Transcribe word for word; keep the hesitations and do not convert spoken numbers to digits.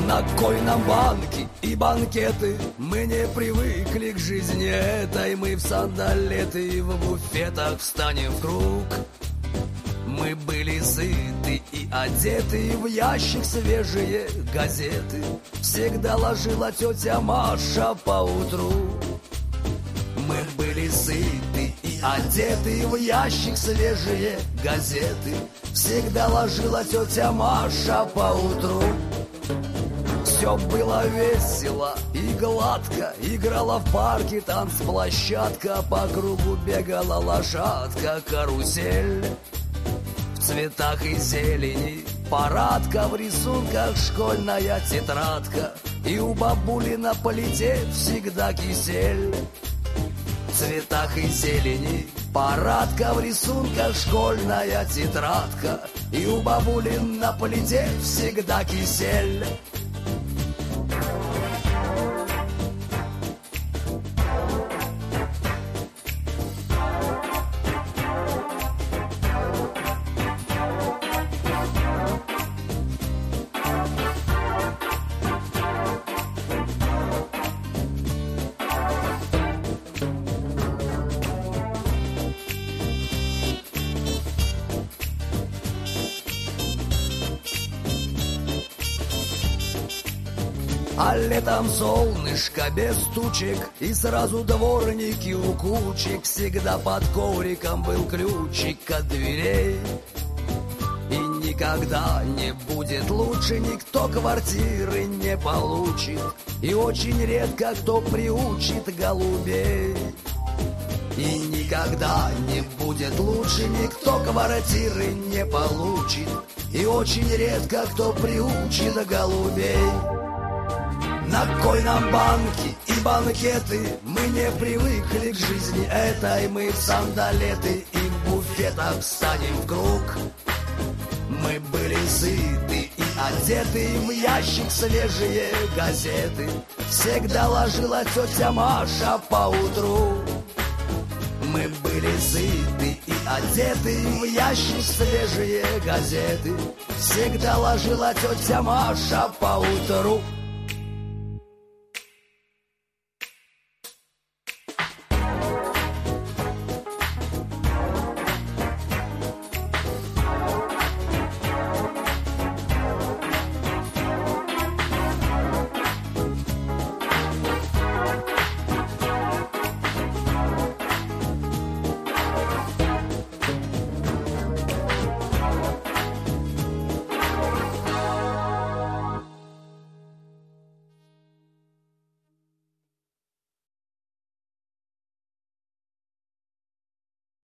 На кой нам банки и банкеты? Мы не привыкли к жизни этой. Мы в сандалеты и в буфетах встанем в круг. Мы были сыты и одеты, в ящик свежие газеты всегда ложила тетя Маша поутру. Мы были сыты и одеты, в ящик свежие газеты всегда ложила тетя Маша поутру. Все было весело и гладко, играла в парке танцплощадка, по кругу бегала лошадка, карусель. В цветах и зелени парадка, в рисунках школьная тетрадка, и у бабули на плите всегда кисель. В цветах и зелени парадка, в рисунках школьная тетрадка, и у бабули на плите всегда кисель. А летом солнышко без тучек, и сразу дворники у кучек. Всегда под ковриком был ключик от дверей. И никогда не будет лучше, никто квартиры не получит, и очень редко кто приучит голубей. И никогда не будет лучше, никто квартиры не получит, и очень редко кто приучит голубей. На кой нам банки и банкеты? Мы не привыкли к жизни этой. Мы в сандалеты и в буфетах встанем в круг. Мы были сыты и одеты, в ящик свежие газеты всегда ложила тетя Маша поутру. Мы были сыты и одеты, в ящик свежие газеты всегда ложила тетя Маша поутру.